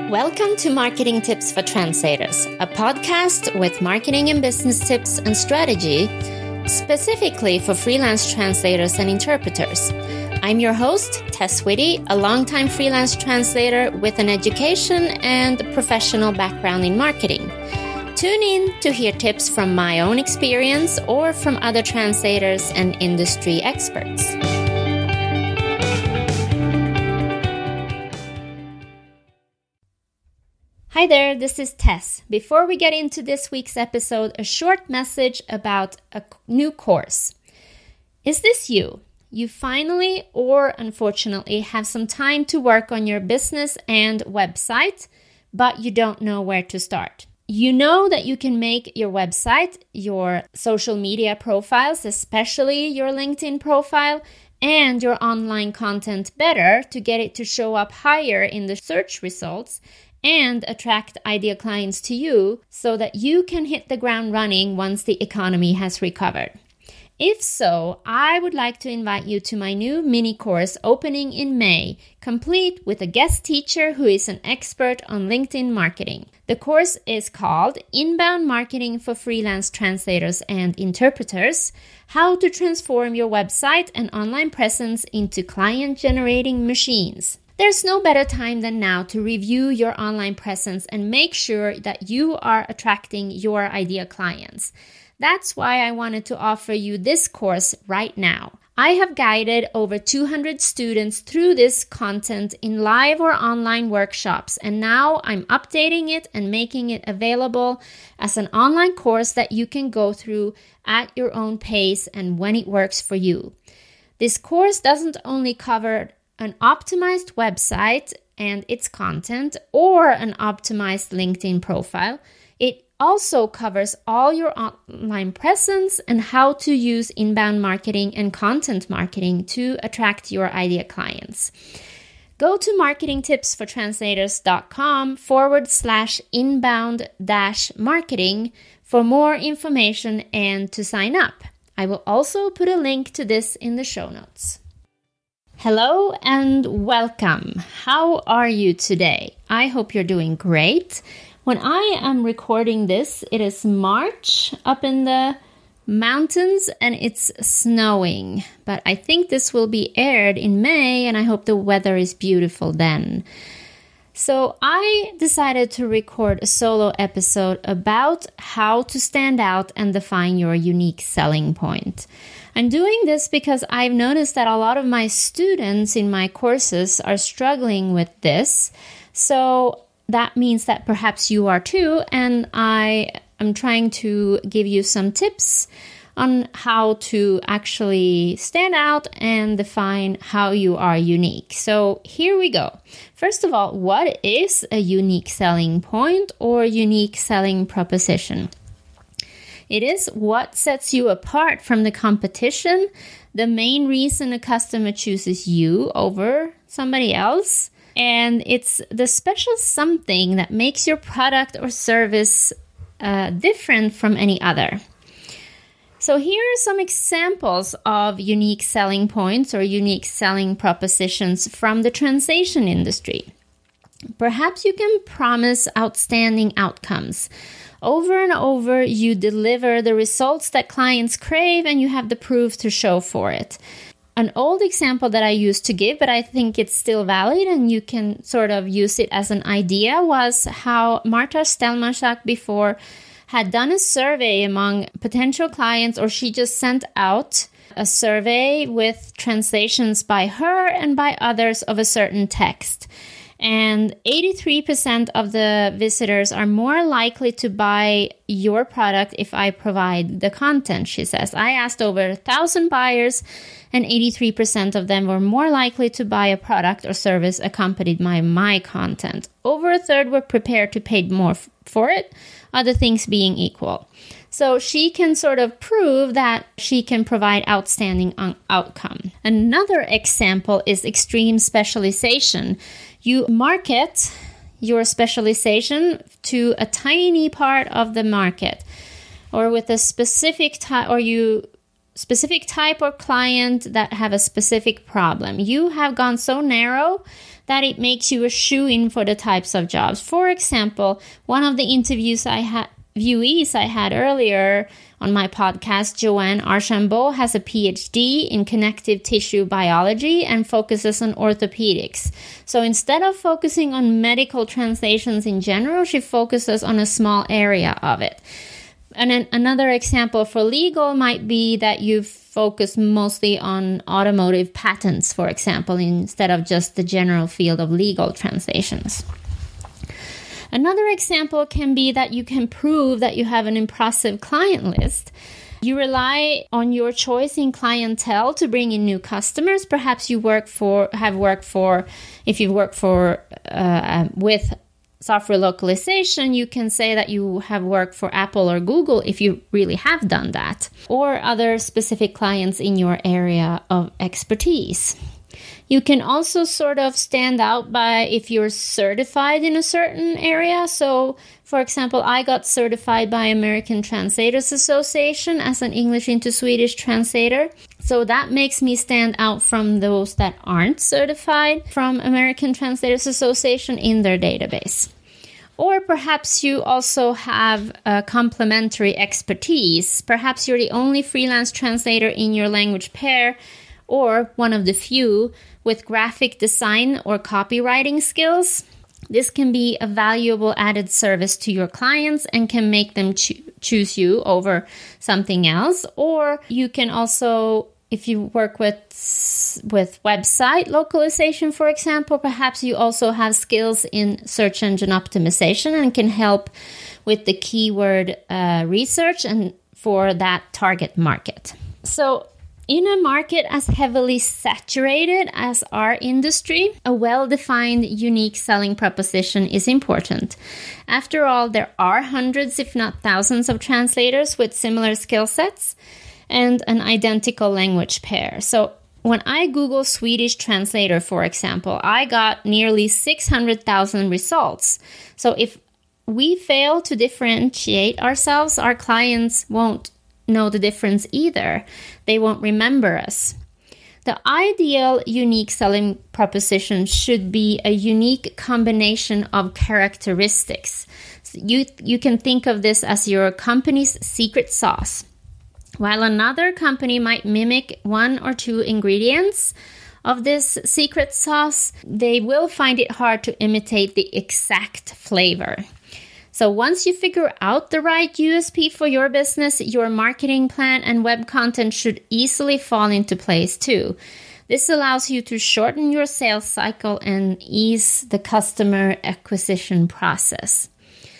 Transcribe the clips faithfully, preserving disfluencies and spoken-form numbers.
Welcome to Marketing Tips for Translators, a podcast with marketing and business tips and strategy specifically for freelance translators and interpreters. I'm your host, Tess Whitty, a longtime freelance translator with an education and professional background in marketing. Tune in to hear tips from my own experience or from other translators and industry experts. Hi there, this is Tess. Before we get into this week's episode, a short message about a new course. Is this you? You finally, or unfortunately, have some time to work on your business and website, but you don't know where to start. You know that you can make your website, your social media profiles, especially your LinkedIn profile, and your online content better to get it to show up higher in the search results and attract ideal clients to you so that you can hit the ground running once the economy has recovered. If so, I would like to invite you to my new mini course opening in May, complete with a guest teacher who is an expert on LinkedIn marketing. The course is called Inbound Marketing for Freelance Translators and Interpreters: How to Transform Your Website and Online Presence into Client-Generating Machines. There's no better time than now to review your online presence and make sure that you are attracting your ideal clients. That's why I wanted to offer you this course right now. I have guided over two hundred students through this content in live or online workshops, and now I'm updating it and making it available as an online course that you can go through at your own pace and when it works for you. This course doesn't only cover an optimized website and its content or an optimized LinkedIn profile. It also covers all your online presence and how to use inbound marketing and content marketing to attract your ideal clients. Go to marketingtipsfortranslators.com forward slash inbound dash marketing for more information and to sign up. I will also put a link to this in the show notes. Hello and welcome. How are you today? I hope you're doing great. When I am recording this, it is March up in the mountains and it's snowing. But I think this will be aired in May and I hope the weather is beautiful then. So I decided to record a solo episode about how to stand out and define your unique selling point. I'm doing this because I've noticed that a lot of my students in my courses are struggling with this. So that means that perhaps you are too, and I am trying to give you some tips on how to actually stand out and define how you are unique. So here we go. First of all, what is a unique selling point or unique selling proposition? It is what sets you apart from the competition, the main reason a customer chooses you over somebody else, and it's the special something that makes your product or service uh, different from any other. So here are some examples of unique selling points or unique selling propositions from the translation industry. Perhaps you can promise outstanding outcomes. Over and over, you deliver the results that clients crave and you have the proof to show for it. An old example that I used to give, but I think it's still valid and you can sort of use it as an idea, was how Marta Stelmanchak before had done a survey among potential clients, or she just sent out a survey with translations by her and by others of a certain text. And eighty-three percent of the visitors are more likely to buy your product if I provide the content, she says. I asked over one thousand buyers, and eighty-three percent of them were more likely to buy a product or service accompanied by my content. Over a third were prepared to pay more f- for it, other things being equal. So she can sort of prove that she can provide outstanding un- outcome. Another example is extreme specialization. You market your specialization to a tiny part of the market or with a specific type, or you specific type of client that have a specific problem. You have gone so narrow that it makes you a shoo-in for the types of jobs. For example, one of the interviews I had, viewees I had earlier on my podcast, Joanne Archambault, has a P H D in connective tissue biology and focuses on orthopedics. So instead of focusing on medical translations in general, she focuses on a small area of it. And then another example for legal might be that you focus mostly on automotive patents, for example, instead of just the general field of legal translations. Another example can be that you can prove that you have an impressive client list. You rely on your choice in clientele to bring in new customers. Perhaps you work for, have worked for, if you work for, uh, with software localization, you can say that you have worked for Apple or Google if you really have done that, or other specific clients in your area of expertise. You can also sort of stand out by if you're certified in a certain area. So, for example, I got certified by American Translators Association as an English into Swedish translator. So that makes me stand out from those that aren't certified from American Translators Association in their database. Or perhaps you also have a complementary expertise. Perhaps you're the only freelance translator in your language pair, or one of the few with graphic design or copywriting skills. This can be a valuable added service to your clients and can make them cho- choose you over something else. Or you can also, if you work with with website localization, for example, perhaps you also have skills in search engine optimization and can help with the keyword uh, research and for that target market. So in a market as heavily saturated as our industry, a well-defined, unique selling proposition is important. After all, there are hundreds, if not thousands, of translators with similar skill sets and an identical language pair. So when I Google Swedish translator, for example, I got nearly six hundred thousand results. So if we fail to differentiate ourselves, our clients won't know the difference either. They won't remember us. The ideal unique selling proposition should be a unique combination of characteristics. So you, you can think of this as your company's secret sauce. While another company might mimic one or two ingredients of this secret sauce, they will find it hard to imitate the exact flavor. So once you figure out the right U S P for your business, your marketing plan and web content should easily fall into place too. This allows you to shorten your sales cycle and ease the customer acquisition process.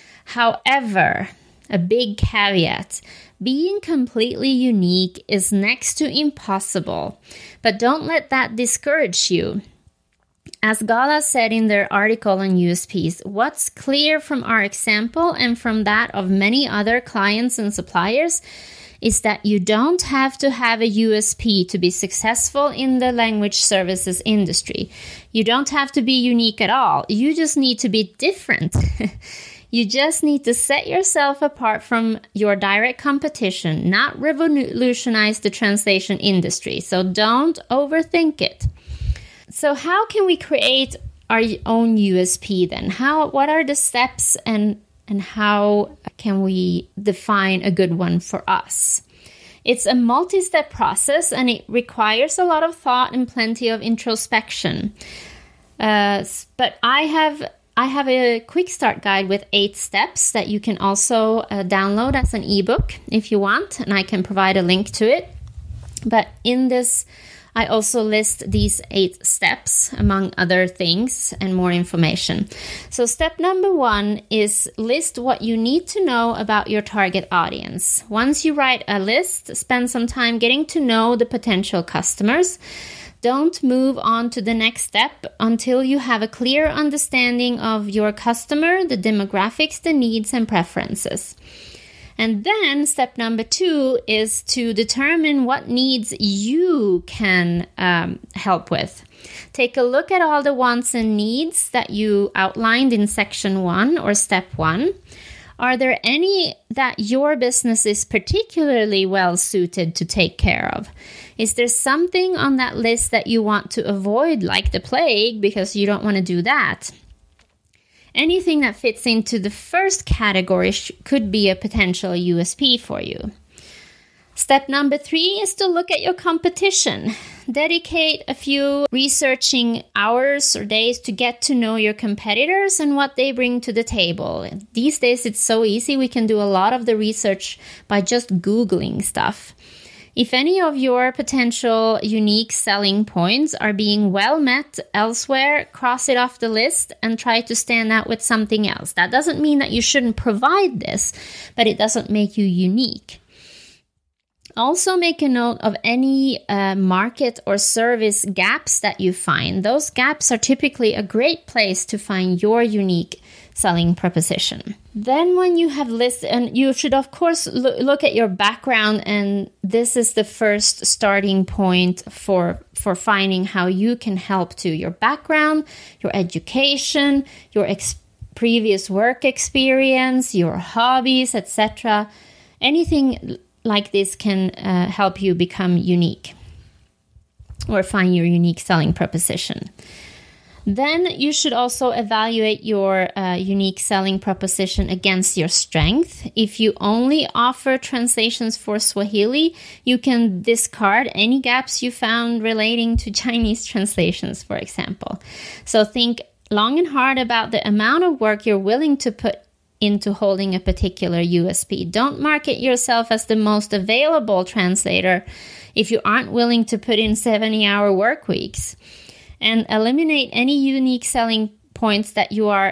However, a big caveat, being completely unique is next to impossible, but don't let that discourage you. As Gala said in their article on U S Ps, what's clear from our example and from that of many other clients and suppliers is that you don't have to have a U S P to be successful in the language services industry. You don't have to be unique at all. You just need to be different. You just need to set yourself apart from your direct competition, not revolutionize the translation industry. So don't overthink it. So how can we create our own U S P then? How? What are the steps and, and how can we define a good one for us? It's a multi-step process and it requires a lot of thought and plenty of introspection. Uh, but I have I have a quick start guide with eight steps that you can also uh, download as an ebook if you want, and I can provide a link to it. But in this, I also list these eight steps, among other things, and more information. So step number one is list what you need to know about your target audience. Once you write a list, spend some time getting to know the potential customers. Don't move on to the next step until you have a clear understanding of your customer, the demographics, the needs, and preferences. And then step number two is to determine what needs you can um, help with. Take a look at all the wants and needs that you outlined in section one or step one. Are there any that your business is particularly well suited to take care of? Is there something on that list that you want to avoid like the plague because you don't want to do that? Anything that fits into the first category sh- could be a potential U S P for you. Step number three is to look at your competition. Dedicate a few researching hours or days to get to know your competitors and what they bring to the table. These days it's so easy. We can do a lot of the research by just Googling stuff. If any of your potential unique selling points are being well met elsewhere, cross it off the list and try to stand out with something else. That doesn't mean that you shouldn't provide this, but it doesn't make you unique. Also make a note of any uh, market or service gaps that you find. Those gaps are typically a great place to find your unique selling proposition. Then when you have listed, and you should of course lo- look at your background, and this is the first starting point for, for finding how you can help to your background, your education, your ex- previous work experience, your hobbies, et cetera. Anything like this can uh, help you become unique or find your unique selling proposition. Then you should also evaluate your uh, unique selling proposition against your strength. If you only offer translations for Swahili, you can discard any gaps you found relating to Chinese translations, for example. So think long and hard about the amount of work you're willing to put into holding a particular U S P. Don't market yourself as the most available translator if you aren't willing to put in seventy-hour work weeks. And eliminate any unique selling points that you are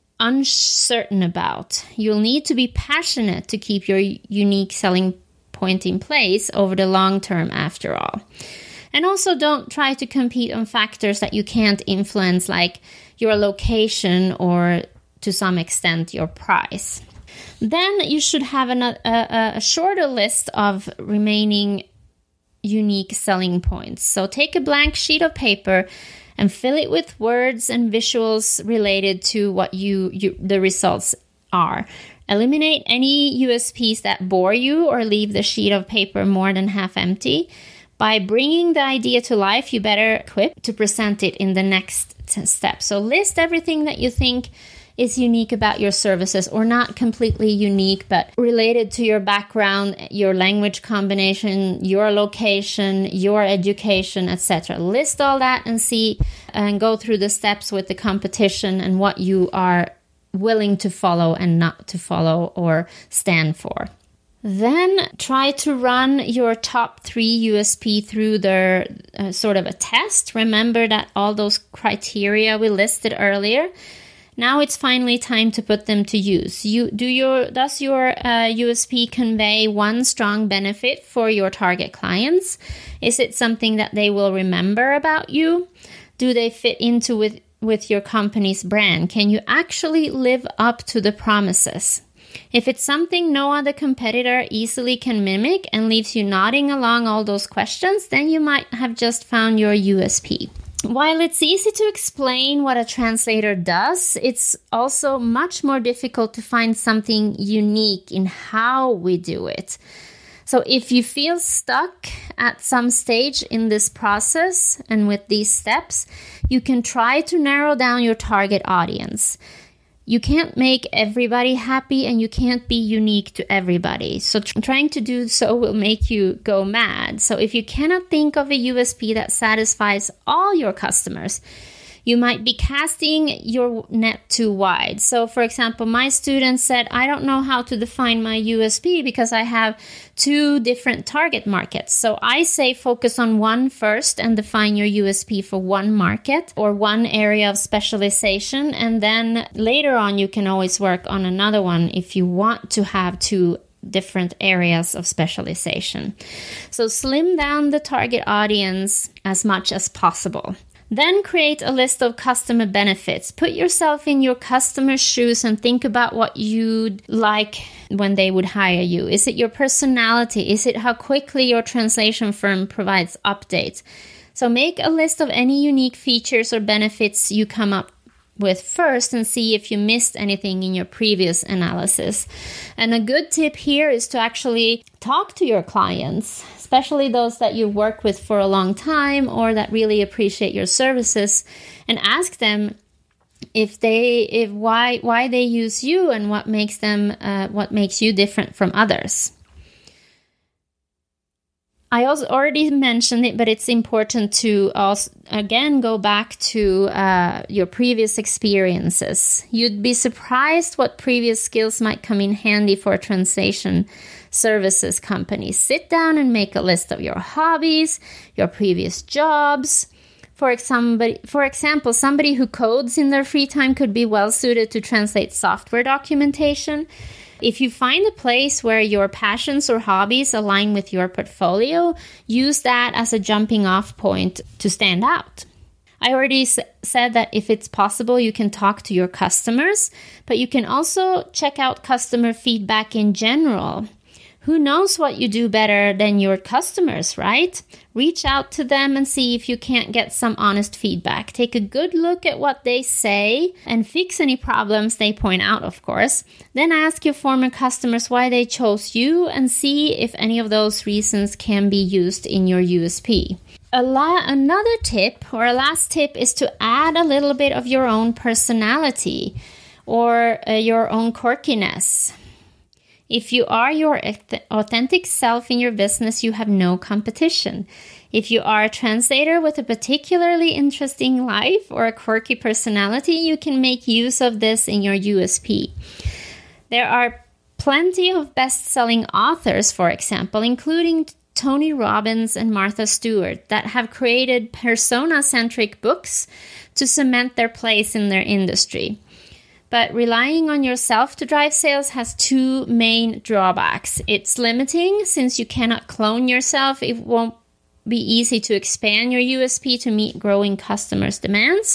uncertain about. You'll need to be passionate to keep your unique selling point in place over the long term after all. And also don't try to compete on factors that you can't influence, like your location or to some extent your price. Then you should have an, a, a, a shorter list of remaining unique selling points. So take a blank sheet of paper and fill it with words and visuals related to what you, you the results are. Eliminate any U S Ps that bore you or leave the sheet of paper more than half empty. By bringing the idea to life, you better equip to present it in the next step. So list everything that you think is unique about your services, or not completely unique, but related to your background, your language combination, your location, your education, et cetera. List all that and see and go through the steps with the competition and what you are willing to follow and not to follow or stand for. Then try to run your top three U S P through their uh, sort of a test. Remember that all those criteria we listed earlier. Now it's finally time to put them to use. You do your does your uh, U S P convey one strong benefit for your target clients? Is it something that they will remember about you? Do they fit into with, with your company's brand? Can you actually live up to the promises? If it's something no other competitor easily can mimic and leaves you nodding along all those questions, then you might have just found your U S P. While it's easy to explain what a translator does, it's also much more difficult to find something unique in how we do it. So if you feel stuck at some stage in this process and with these steps, you can try to narrow down your target audience. You can't make everybody happy and you can't be unique to everybody. So tr- trying to do so will make you go mad. So if you cannot think of a U S P that satisfies all your customers, you might be casting your net too wide. So for example, my student said, I don't know how to define my U S P because I have two different target markets. So I say focus on one first and define your U S P for one market or one area of specialization. And then later on, you can always work on another one if you want to have two different areas of specialization. So slim down the target audience as much as possible. Then create a list of customer benefits. Put yourself in your customer's shoes and think about what you'd like when they would hire you. Is it your personality? Is it how quickly your translation firm provides updates? So make a list of any unique features or benefits you come up with first and see if you missed anything in your previous analysis. And a good tip here is to actually talk to your clients, especially those that you work with for a long time or that really appreciate your services, and ask them if they if why why they use you and what makes them uh, what makes you different from others. I also already mentioned it, but it's important to also, again, go back to uh, your previous experiences. You'd be surprised what previous skills might come in handy for a translation services company. Sit down and make a list of your hobbies, your previous jobs. For example, for example, somebody who codes in their free time could be well suited to translate software documentation. If you find a place where your passions or hobbies align with your portfolio, use that as a jumping off point to stand out. I already s- said that if it's possible, you can talk to your customers, but you can also check out customer feedback in general. Who knows what you do better than your customers, right? Reach out to them and see if you can't get some honest feedback. Take a good look at what they say and fix any problems they point out, of course. Then ask your former customers why they chose you and see if any of those reasons can be used in your U S P. A la- another tip or a last tip is to add a little bit of your own personality or uh, your own quirkiness. If you are your authentic self in your business, you have no competition. If you are a translator with a particularly interesting life or a quirky personality, you can make use of this in your U S P. There are plenty of best-selling authors, for example, including Tony Robbins and Martha Stewart, that have created persona-centric books to cement their place in their industry. But relying on yourself to drive sales has two main drawbacks. It's limiting since you cannot clone yourself. It won't be easy to expand your U S P to meet growing customers' demands.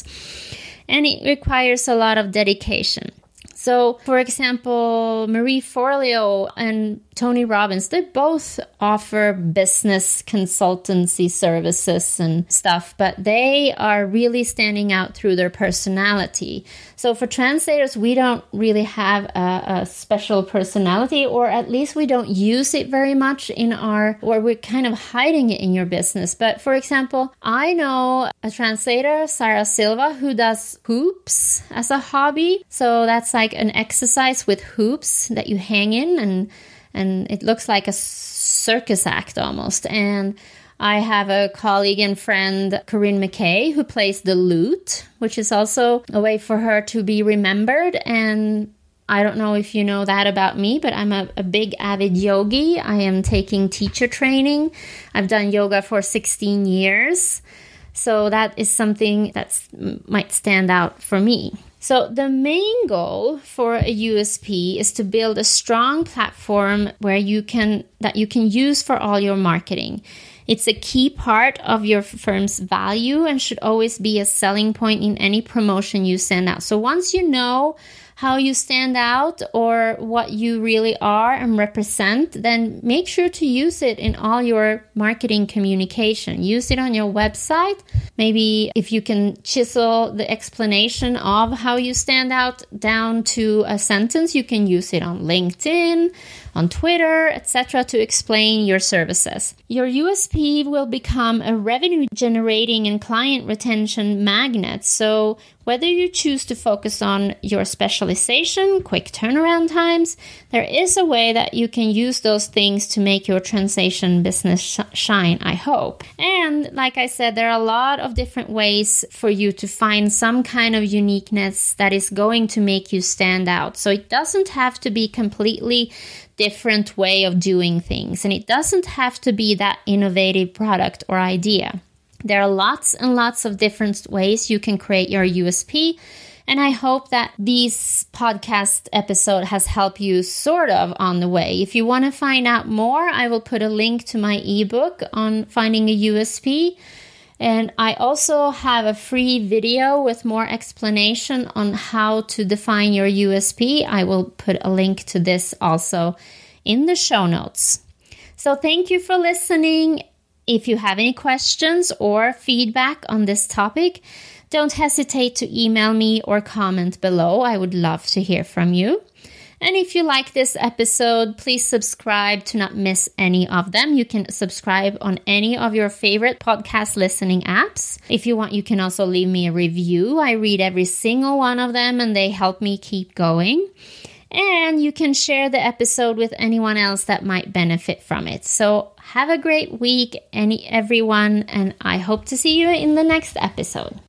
And it requires a lot of dedication. So, for example, Marie Forleo and Tony Robbins, they both offer business consultancy services and stuff, but they are really standing out through their personality. So for translators, we don't really have a, a special personality, or at least we don't use it very much in our, or we're kind of hiding it in your business. But for example, I know a translator, Sarah Silva, who does hoops as a hobby. So that's like an exercise with hoops that you hang in, and and it looks like a circus act almost. And I have a colleague and friend, Corinne McKay, who plays the lute, which is also a way for her to be remembered. And I don't know if you know that about me, but I'm a, a big avid yogi. I am taking teacher training. I've done yoga for sixteen years. So that is something that might stand out for me. So the main goal for a U S P is to build a strong platform where you can that you can use for all your marketing. It's a key part of your firm's value and should always be a selling point in any promotion you send out. So once you know how you stand out or what you really are and represent, then make sure to use it in all your marketing communication. Use it on your website. Maybe if you can chisel the explanation of how you stand out down to a sentence, you can use it on LinkedIn, on Twitter, et cetera to explain your services. Your U S P will become a revenue generating and client retention magnet. So whether you choose to focus on your specialization, quick turnaround times, there is a way that you can use those things to make your translation business sh- shine, I hope. And like I said, there are a lot of different ways for you to find some kind of uniqueness that is going to make you stand out. So it doesn't have to be completely different way of doing things, and it doesn't have to be that innovative product or idea. There are lots and lots of different ways you can create your U S P, and I hope that this podcast episode has helped you sort of on the way. If you want to find out more, I will put a link to my ebook on finding a U S P. And I also have a free video with more explanation on how to define your U S P. I will put a link to this also in the show notes. So thank you for listening. If you have any questions or feedback on this topic, don't hesitate to email me or comment below. I would love to hear from you. And if you like this episode, please subscribe to not miss any of them. You can subscribe on any of your favorite podcast listening apps. If you want, you can also leave me a review. I read every single one of them and they help me keep going. And you can share the episode with anyone else that might benefit from it. So have a great week, any everyone, and I hope to see you in the next episode.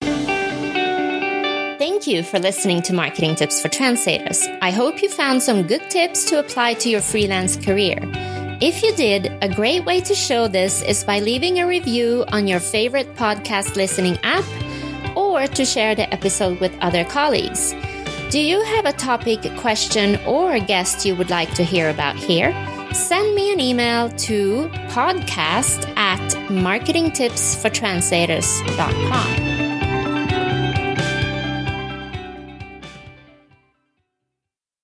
Thank you for listening to Marketing Tips for Translators. I hope you found some good tips to apply to your freelance career. If you did, a great way to show this is by leaving a review on your favorite podcast listening app or to share the episode with other colleagues. Do you have a topic, question, or a guest you would like to hear about here? Send me an email to podcast at marketing tips for translators dot com.